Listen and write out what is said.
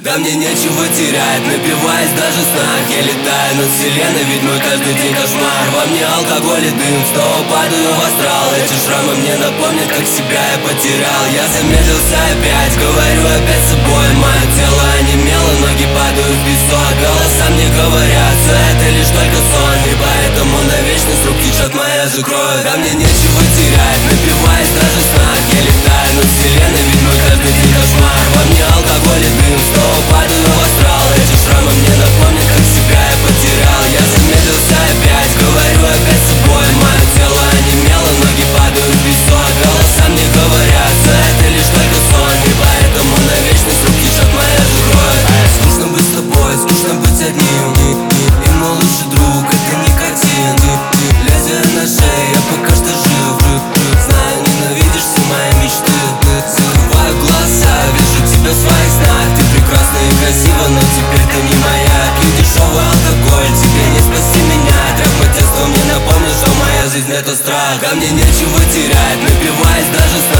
Да мне нечего терять, напиваясь даже в снах. Я летаю над вселенной, ведь мой каждый день кошмар. Во мне алкоголь и дым, снова падаю в астрал. Эти шрамы мне напомнят, как себя я потерял. Я замедлился опять, говорю опять с собой. Мое тело онемело, ноги падают в песок. Голоса мне говорят, все это лишь только сон. И поэтому на вечность руки чат моя закроет. Да мне нечего терять, напиваясь даже в снах. Я летаю над вселенной, ведь мой каждый день кошмар. Во мне алкоголь и дым, снова падаю в астрал. Эти шрамы мне напомнят, как себя я потерял. Я замедлился опять, говорю опять с собой. Мое тело онемело, ноги падают в песок. Голоса мне говорят, все это лишь только сон. И поэтому на вечность руки чат моя закроет. Скучно быть с тобой, скучно быть одним. И мой лучший друг — это никотин. Лезвие на шее, я пока что жив. Знаю, ненавидишь все мои мечты. Закрываю глаза, вижу тебя в своих снах. Ты прекрасна и красива, но теперь ты не моя. Пью дешевый алкоголь, тебе не спасти меня. Травма детства мне напомнит, что моя жизнь — это страх. А мне нечего терять, напиваясь даже в